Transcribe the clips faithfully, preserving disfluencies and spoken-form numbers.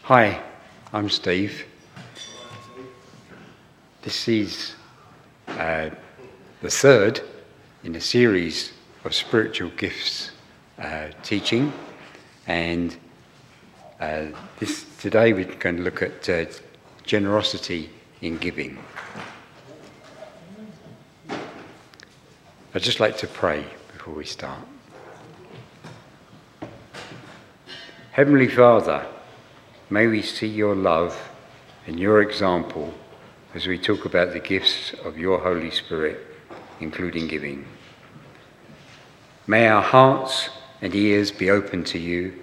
Hi, I'm Steve. This is uh, the third in a series of spiritual gifts uh, teaching, and uh, this today we're going to look at uh, generosity in giving. I'd just like to pray before we start. Heavenly Father, may we see your love and your example as we talk about the gifts of your Holy Spirit, including giving. May our hearts and ears be open to you.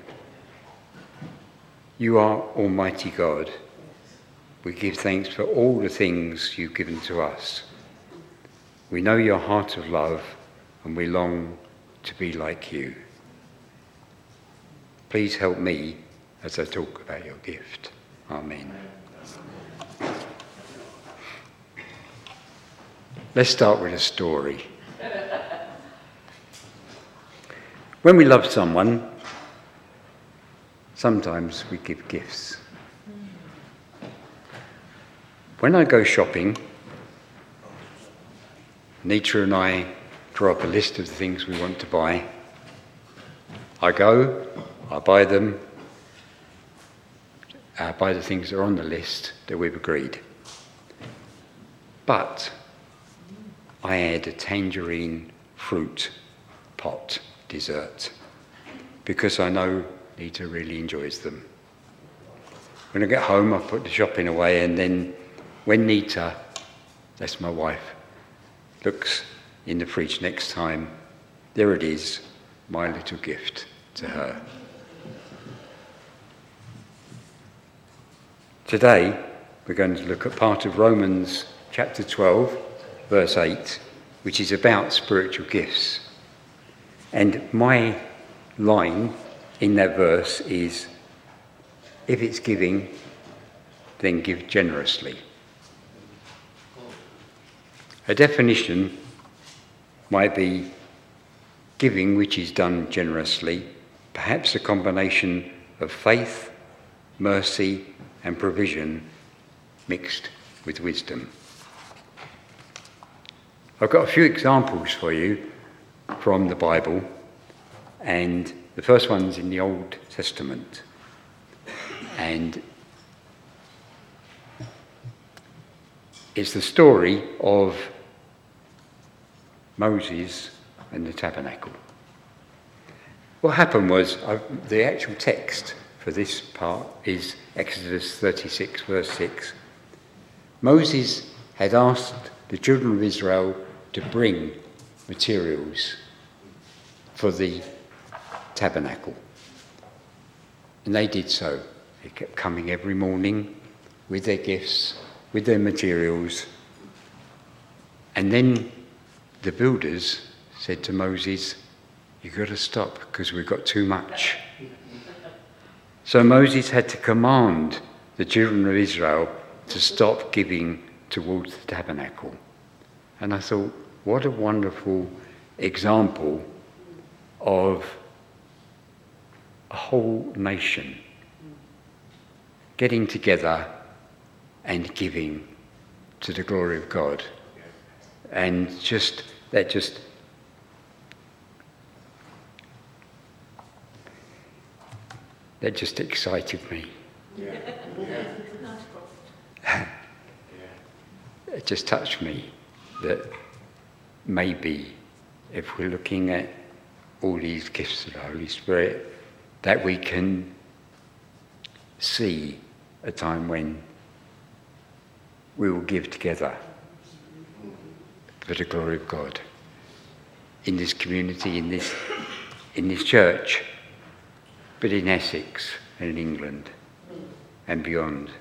You are Almighty God. We give thanks for all the things you've given to us. We know your heart of love, and we long to be like you. Please help me as I talk about your gift. Amen. Let's start with a story. When we love someone, sometimes we give gifts. When I go shopping, Nita and I draw up a list of the things we want to buy. I go, I buy them, I buy the things that are on the list that we've agreed. But I add a tangerine fruit pot dessert because I know Nita really enjoys them. When I get home, I put the shopping away, and then when Nita, that's my wife, looks in the fridge next time, there it is, my little gift to her. Today, we're going to look at part of Romans chapter twelve, verse eight, which is about spiritual gifts. And my line in that verse is, if it's giving, then give generously. A definition might be giving which is done generously, perhaps a combination of faith, mercy, and provision mixed with wisdom. I've got a few examples for you from the Bible, and the first one's in the Old Testament. And it's the story of Moses and the tabernacle. What happened was, uh, the actual text for this part is Exodus thirty-six, verse six. Moses had asked the children of Israel to bring materials for the tabernacle. And they did so. They kept coming every morning with their gifts, with their materials. And then the builders said to Moses, "You've got to stop because we've got too much." So Moses had to command the children of Israel to stop giving towards the tabernacle. And I thought, what a wonderful example of a whole nation getting together and giving to the glory of God. And just, that just, that just excited me. Yeah. It just touched me that maybe if we're looking at all these gifts of the Holy Spirit, that we can see a time when we will give together for the glory of God in this community, in this in this church, but in Essex and in England and beyond.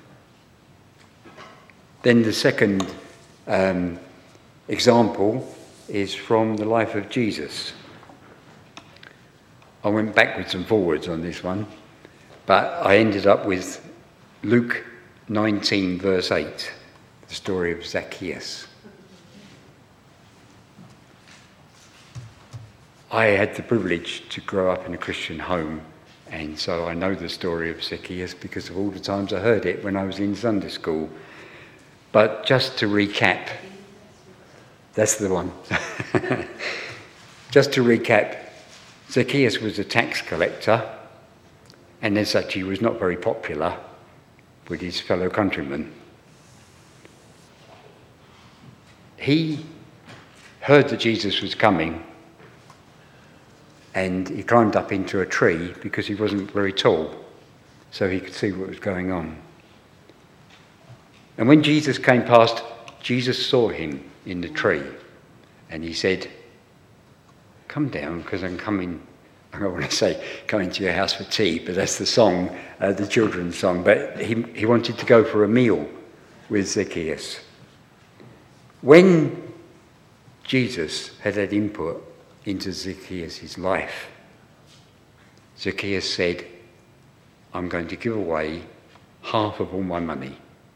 Then the second um, example is from the life of Jesus. I went backwards and forwards on this one, but I ended up with Luke nineteen, verse eight, the story of Zacchaeus. I had the privilege to grow up in a Christian home And so I know the story of Zacchaeus because of all the times I heard it when I was in Sunday school. But just to recap, that's the one. Just to recap, Zacchaeus was a tax collector, and as such he was not very popular with his fellow countrymen. He heard that Jesus was coming, and he climbed up into a tree because he wasn't very tall, so he could see what was going on. And when Jesus came past, Jesus saw him in the tree, and he said, "Come down, because I'm coming," I don't want to say coming to your house for tea, but that's the song, uh, the children's song. But he, he wanted to go for a meal with Zacchaeus. When Jesus had had input into Zacchaeus' life, Zacchaeus said, "I'm going to give away half of all my money.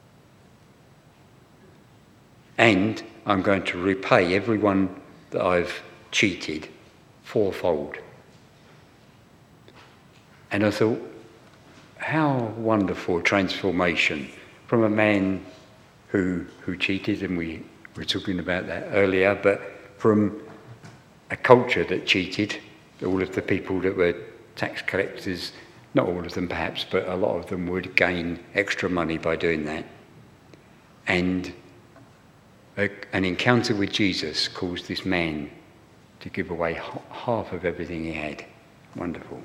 And I'm going to repay everyone that I've cheated fourfold." And I thought, how wonderful transformation from a man who who cheated, and we were talking about that earlier, but from a culture that cheated, all of the people that were tax collectors, not all of them perhaps, but a lot of them would gain extra money by doing that. And a, an encounter with Jesus caused this man to give away h- half of everything he had. Wonderful.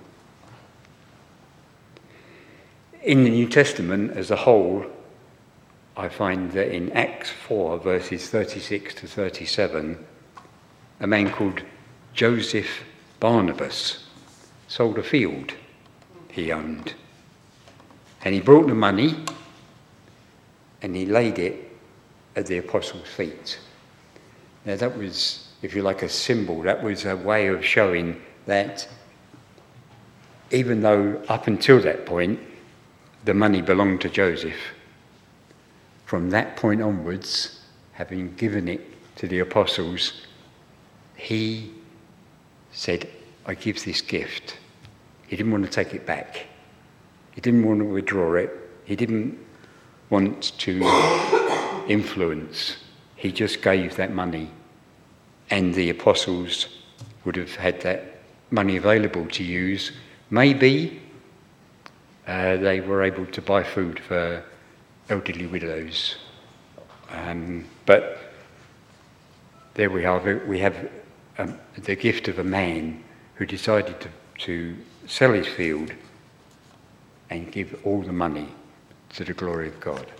In the New Testament as a whole, I find that in Acts four, verses thirty-six to thirty-seven, a man called Joseph Barnabas sold a field he owned. And he brought the money and he laid it at the apostles' feet. Now that was, if you like, a symbol. That was a way of showing that even though up until that point the money belonged to Joseph, from that point onwards, having given it to the apostles, he said, "I give this gift." He didn't want to take it back. He didn't want to withdraw it. He didn't want to influence. He just gave that money. And the apostles would have had that money available to use. Maybe uh, they were able to buy food for elderly widows. Um, but there we are. We have um, the gift of a man who decided to, to sell his field and give all the money to the glory of God.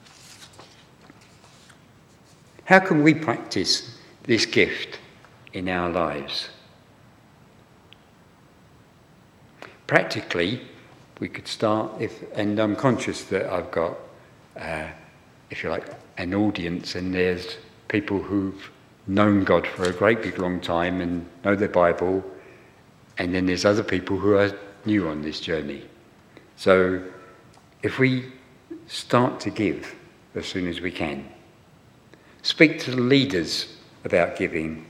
How can we practice this gift in our lives? Practically, we could start, if, and I'm conscious that I've got, uh, if you like, an audience, and there's people who've known God for a great big long time and know their Bible, and then there's other people who are new on this journey. So if we start to give as soon as we can, speak to the leaders about giving.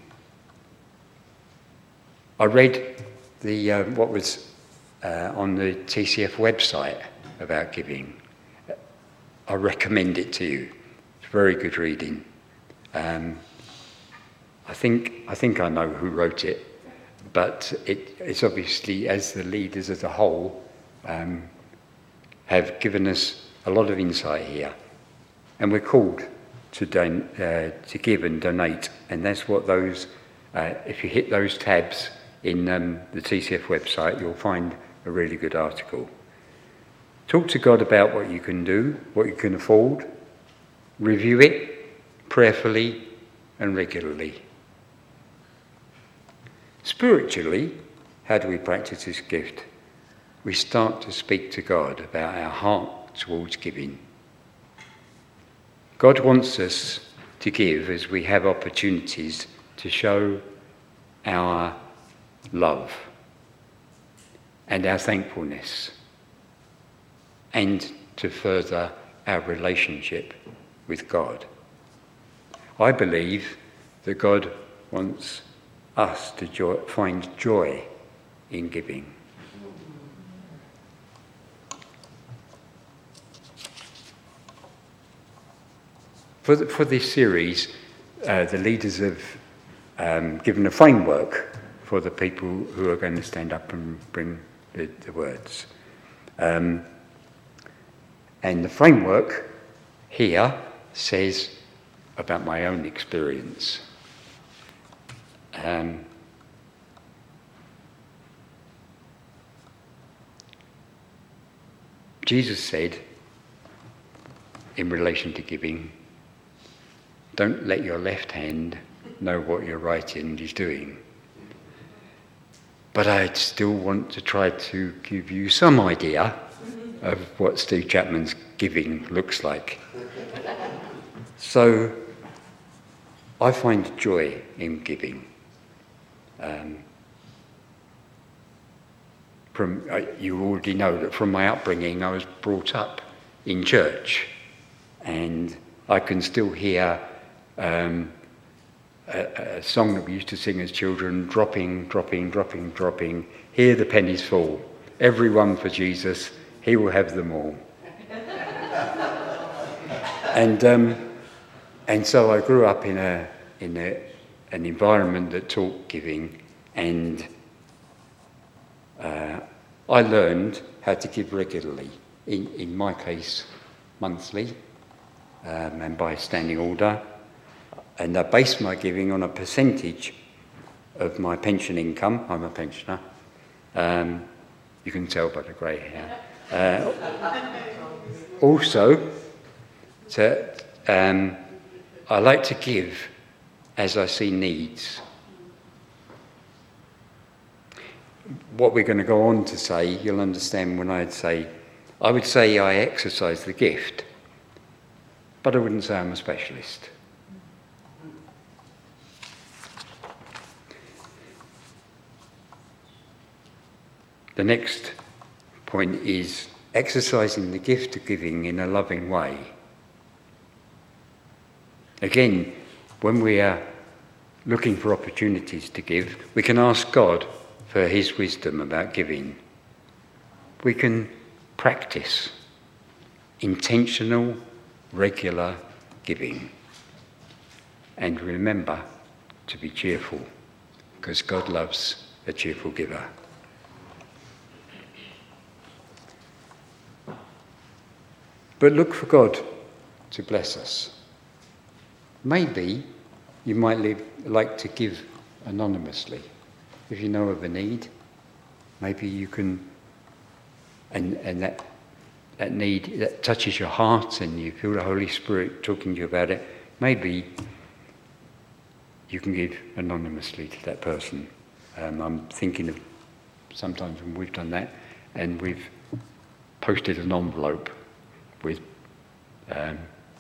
I read the uh, what was uh, on the T C F website about giving. I recommend it to you. It's very good reading. Um, I think I think I know who wrote it, but it, it's obviously, as the leaders as a whole um, have given us a lot of insight here, and we're called to don- uh, to give and donate, and that's what those. Uh, if you hit those tabs in um, the T C F website, you'll find a really good article. Talk to God about what you can do, what you can afford. Review it prayerfully and regularly. Spiritually, how do we practice this gift? We start to speak to God about our heart towards giving. God wants us to give as we have opportunities to show our love and our thankfulness, and to further our relationship with God. I believe that God wants us to joy, find joy in giving. for, the, for this series, uh, the leaders have um, given a framework for the people who are going to stand up and bring the, the words. Um, and the framework here says about my own experience. Um, Jesus said, in relation to giving, don't let your left hand know what your right hand is doing. But I still want to try to give you some idea of what Steve Chapman's giving looks like. So I find joy in giving. Um, from uh, you already know that from my upbringing I was brought up in church, and I can still hear um, a, a song that we used to sing as children, dropping, dropping, dropping, dropping, hear the pennies fall, everyone for Jesus, he will have them all. and um, and so I grew up in a in a, an environment that taught giving, and uh, I learned how to give regularly, in, in my case monthly, um, and by standing order. And I base my giving on a percentage of my pension income. I'm a pensioner. Um, you can tell by the grey hair. Uh, also, to, um, I like to give as I see needs. What we're going to go on to say, you'll understand when I'd say, I would say I exercise the gift, but I wouldn't say I'm a specialist. The next point is exercising the gift of giving in a loving way. Again, when we are looking for opportunities to give, we can ask God for his wisdom about giving. We can practice intentional, regular giving. And remember to be cheerful, because God loves a cheerful giver. But look for God to bless us. Maybe you might live, like to give anonymously. If you know of a need, maybe you can, and, and that, that need that touches your heart and you feel the Holy Spirit talking to you about it, maybe you can give anonymously to that person. Um, I'm thinking of sometimes when we've done that and we've posted an envelope with um,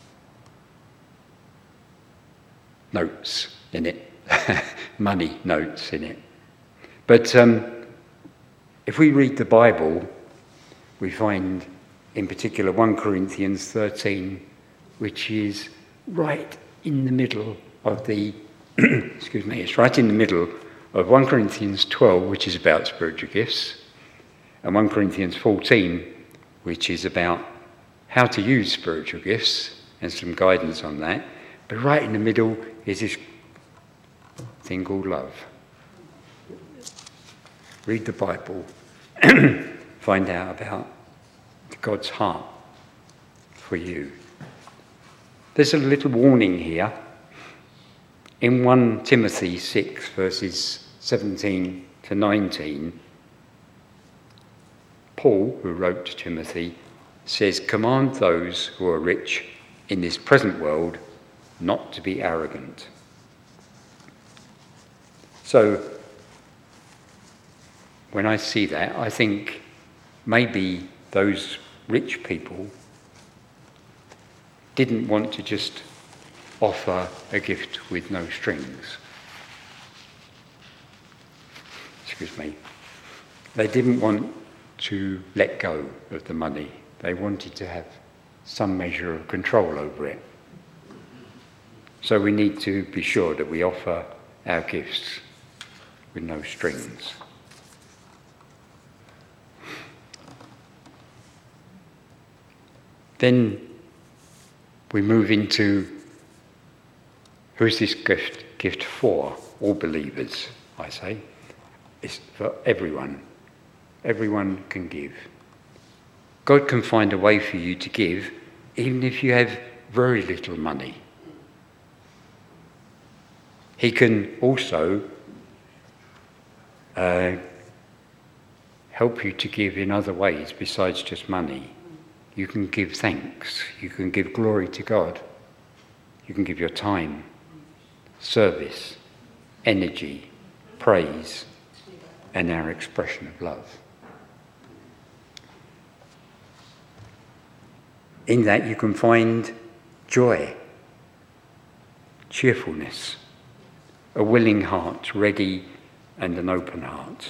notes in it, money notes in it. But um, if we read the Bible, we find in particular First Corinthians thirteen, which is right in the middle of the, excuse me, it's right in the middle of First Corinthians twelve, which is about spiritual gifts, and First Corinthians fourteen, which is about how to use spiritual gifts and some guidance on that. But right in the middle is this thing called love. Read the Bible, find out about God's heart for you. There's a little warning here. In First Timothy six, verses seventeen to nineteen, Paul, who wrote to Timothy, says, command those who are rich in this present world not to be arrogant. So, when I see that, I think maybe those rich people didn't want to just offer a gift with no strings. Excuse me. They didn't want to let go of the money. They wanted to have some measure of control over it. So we need to be sure that we offer our gifts with no strings. Then we move into Who is this gift, gift for? All believers, I say. It's for everyone. Everyone can give. God can find a way for you to give, even if you have very little money. He can also uh, help you to give in other ways besides just money. You can give thanks. You can give glory to God. You can give your time, service, energy, praise, and our expression of love. In that you can find joy, cheerfulness, a willing heart, ready and an open heart.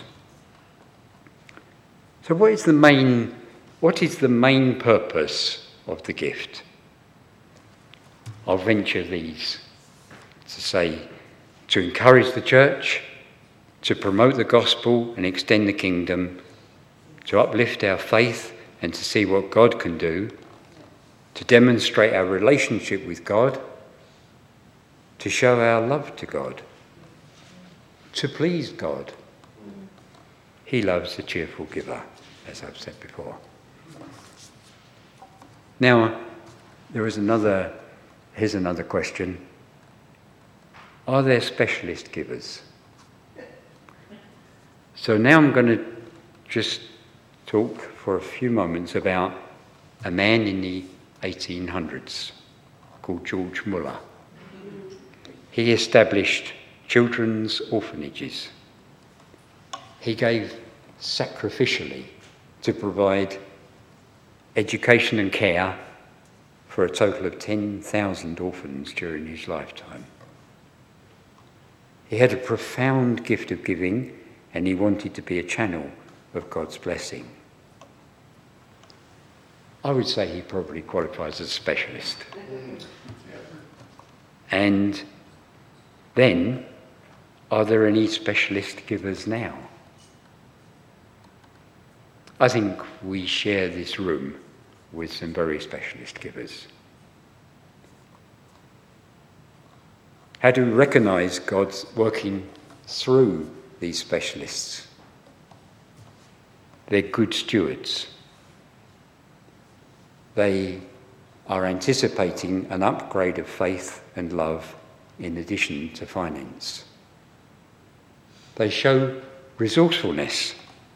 So what is the main, what is the main purpose of the gift? I'll venture these to say, to encourage the church, to promote the gospel and extend the kingdom, to uplift our faith and to see what God can do, to demonstrate our relationship with God, to show our love to God, to please God. He loves a cheerful giver, as I've said before. Now, there is another, here's another question. Are there specialist givers? So now I'm going to just talk for a few moments about a man in the eighteen hundreds called George Muller. He established children's orphanages. He gave sacrificially to provide education and care for a total of ten thousand orphans during his lifetime. He had a profound gift of giving, and he wanted to be a channel of God's blessing. I would say he probably qualifies as a specialist. And then, are there any specialist givers now? I think we share this room with some very specialist givers. How do we recognise God's working through these specialists? They're good stewards. They are anticipating an upgrade of faith and love in addition to finance. They show resourcefulness.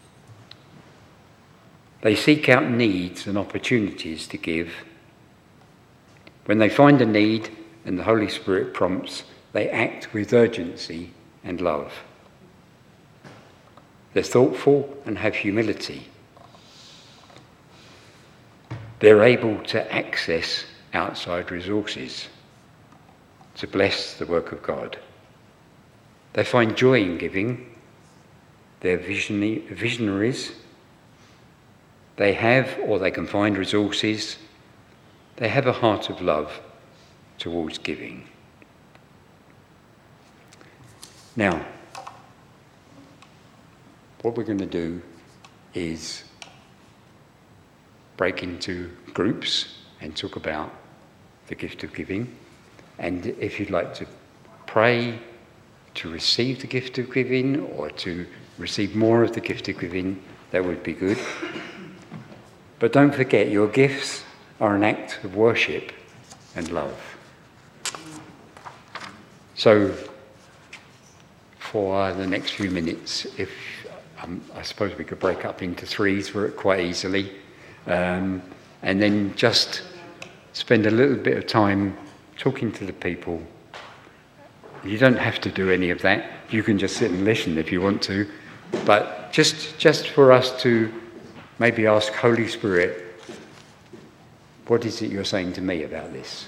They seek out needs and opportunities to give. When they find a need and the Holy Spirit prompts, they act with urgency and love. They're thoughtful and have humility. They're able to access outside resources to bless the work of God. They find joy in giving. They're visionaries. They have, or they can find resources. They have a heart of love towards giving. Now, what we're going to do is break into groups and talk about the gift of giving. And if you'd like to pray to receive the gift of giving or to receive more of the gift of giving, that would be good. But don't forget, your gifts are an act of worship and love. So, for the next few minutes, if um, I suppose we could break up into threes quite easily, um, and then just spend a little bit of time talking to the people. You don't have to do any of that. You can just sit and listen if you want to. But just just for us to maybe ask Holy Spirit, what is it you're saying to me about this?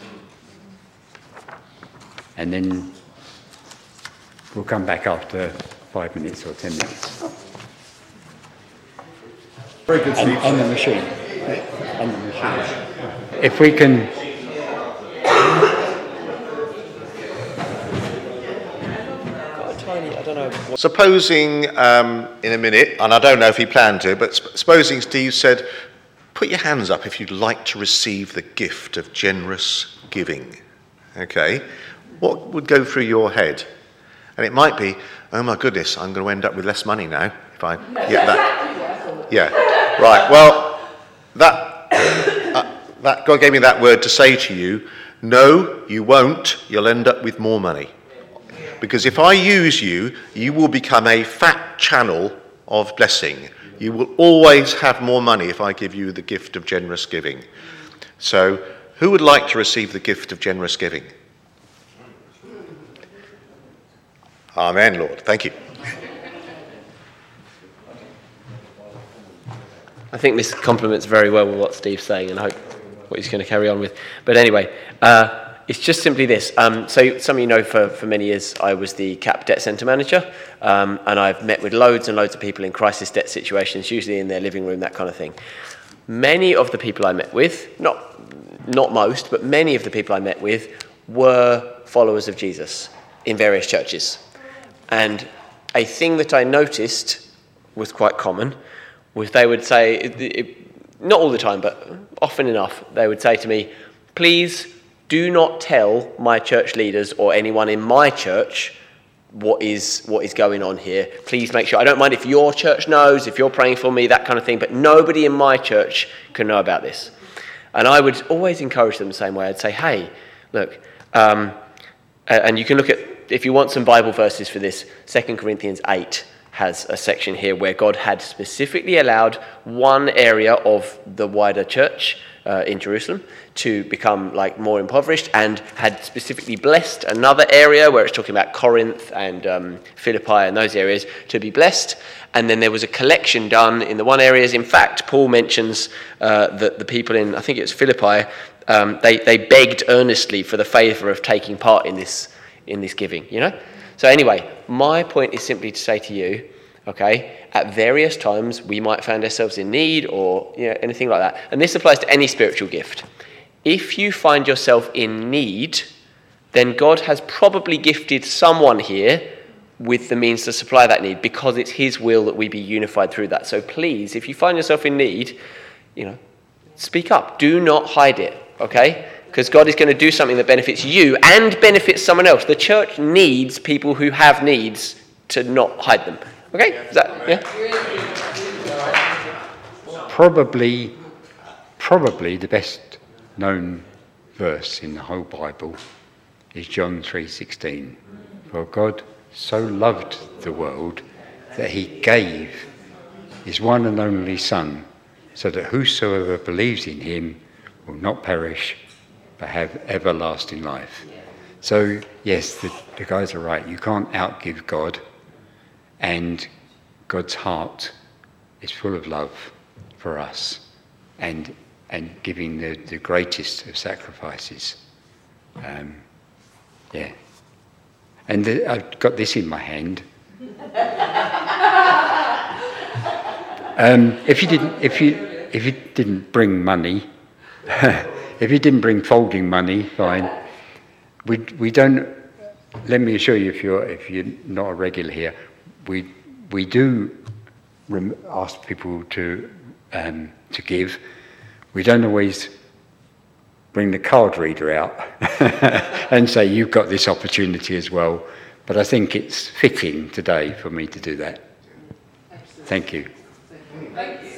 And then we'll come back after five minutes or ten minutes. Very good, Steve. And, and the machine. And the machine. If we can... I don't know. Supposing um, in a minute, and I don't know if he planned to, but sp- supposing Steve said, put your hands up if you'd like to receive the gift of generous giving. Okay? what would go through your head? And it might be, oh my goodness, I'm going to end up with less money now if I get that. Yeah, right. Well, that uh, that God gave me that word to say to you, no, you won't. You'll end up with more money. Because if I use you, you will become a fat channel of blessing. You will always have more money if I give you the gift of generous giving. So, who would like to receive the gift of generous giving? Amen, Lord. Thank you. I think this complements very well with what Steve's saying, and I hope what he's going to carry on with. But anyway, uh, it's just simply this. Um, so some of you know for, for many years I was the C A P Debt Centre Manager, um, and I've met with loads and loads of people in crisis debt situations, usually in their living room, that kind of thing. Many of the people I met with, not not most, but many of the people I met with were followers of Jesus in various churches. And a thing that I noticed was quite common was they would say, it, it, not all the time, but often enough, they would say to me, please do not tell my church leaders or anyone in my church what is what is going on here. Please make sure, I don't mind if your church knows, if you're praying for me, that kind of thing, but nobody in my church can know about this. And I would always encourage them the same way. I'd say, hey, look, um, and you can look at, if you want some Bible verses for this, Second Corinthians eight has a section here where God had specifically allowed one area of the wider church uh, in Jerusalem to become like more impoverished, and had specifically blessed another area where it's talking about Corinth and um, Philippi and those areas to be blessed. And then there was a collection done in the one areas. In fact, Paul mentions uh, that the people in, I think it was Philippi, um, they, they begged earnestly for the favour of taking part in this in this giving, you know? So anyway, my point is simply to say to you, okay, at various times we might find ourselves in need or you know, anything like that. And this applies to any spiritual gift. If you find yourself in need, then God has probably gifted someone here with the means to supply that need, because it's his will that we be unified through that. So please, if you find yourself in need, you know, speak up. Do not hide it, okay? Because God is going to do something that benefits you and benefits someone else. The church needs people who have needs to not hide them. Okay? Is that, yeah? Probably, probably the best known verse in the whole Bible is John three sixteen. For God so loved the world that he gave his one and only Son, so that whosoever believes in him will not perish, but have everlasting life. So, yes, the, the guys are right. You can't outgive God, and God's heart is full of love for us, and and giving the, the greatest of sacrifices. Um, yeah. And the, I've got this in my hand. um, if you didn't, if you if you didn't bring money. If you didn't bring folding money, fine. We we don't. Let me assure you, if you're if you're not a regular here, we we do rem, ask people to um, to give. We don't always bring the card reader out and say you've got this opportunity as well. But I think it's fitting today for me to do that. Thank you. Thank you.